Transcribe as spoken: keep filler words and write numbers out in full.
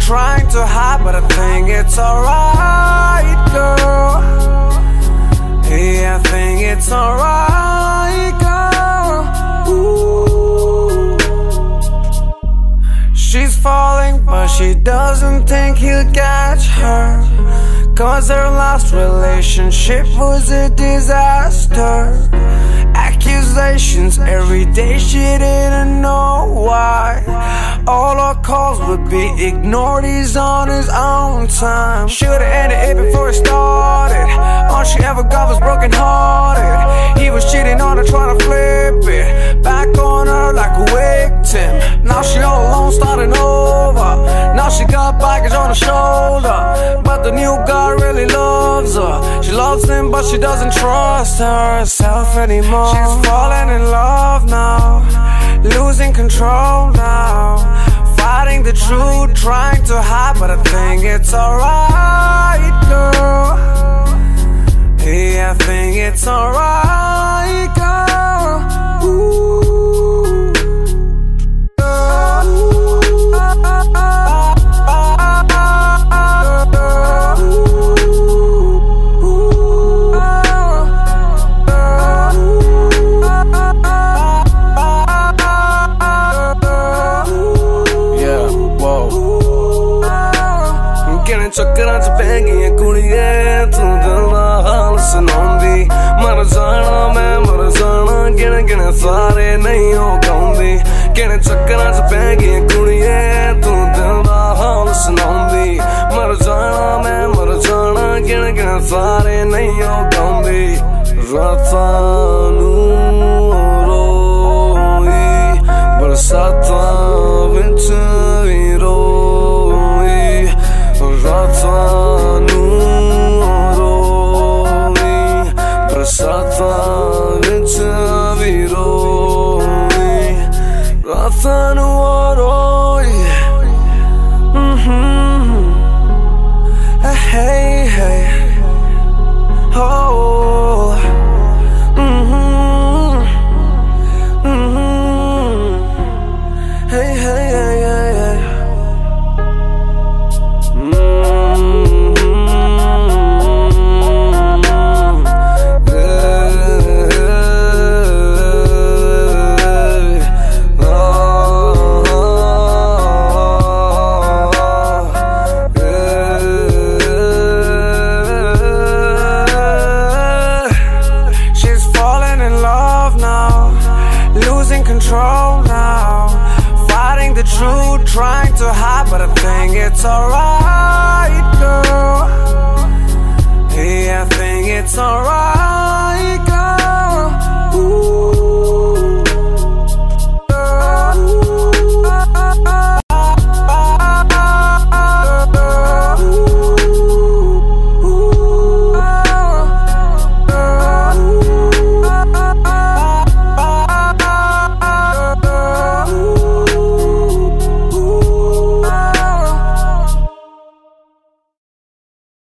trying to hide, but I think it's alright, girl. Yeah, I think it's alright, girl. Ooh. She's falling, but she doesn't think he'll catch her, 'cause her last relationship was a disaster. Accusations every day, she didn't know why. All her calls would be ignored, he's on his own time. Should've ended it before it started. All she ever got was broken hearted. He was cheating on her, trying to flip it back on her like a victim. Now she all alone, starting over. Now she got baggage on her shoulder, but the new guy really loves her. She loves him, but she doesn't trust herself anymore. She's falling in love now, losing control now, fighting the truth, trying to hide, but I think it's alright, girl. Yeah, I think it's alright, girl. Ooh. ਚੱਕਰਾਂ ਚ ਪੈ ਗਈਆਂ ਕੁੜੀਏ, ਤੂੰ ਦਿਲ ਦਾ ਹਾਲ ਸੁਣਾਉਂਦੀ। ਮਰ ਜਾਣਾ ਮੈਂ ਮਰ ਜਾਣਾ, ਗਿਣ ਗਿਣ ਸਾਰੇ ਨਹੀਂ ਹੋ ਗਾਉਂਦੀ। ਕਿਹੜੇ ਚੱਕਰਾਂ ਚ ਪੈ ਗਈਆਂ ਕੁੜੀਏ, ਤੂੰ ਦਿਲ ਦਾ ਹਾਲ ਸੁਣਾਉਂਦੀ। ਮਰ ਜਾਣਾ ਮੈਂ ਮਰ ਜਾਣਾ, ਗਿਣ ਗਿਣ ਸਾਰੇ ਨਹੀਂ ਹੋ ਗਾਉਂਦੀ। ਰਾਤਾਂ ਨੂੰ ਰੋਈ, ਬਰਸਾਤਾਂ ਵਿੱਚ ਵੀ ਰੋਈ। ਰਾਤਾਂ ਨੂੰ ਰੋਈ, ਬਰਸਾਤਾਂ ਵਿੱਚ ਵੀ ਰੋਈ। ਰਾਤਾਂ ਨੂੰ ਰੋਈ। Hey, hey, oh, mm-hmm, mm-hmm, hey, hey, hey, hey, hey. Control now, fighting the truth, trying to hide, but I think it's alright.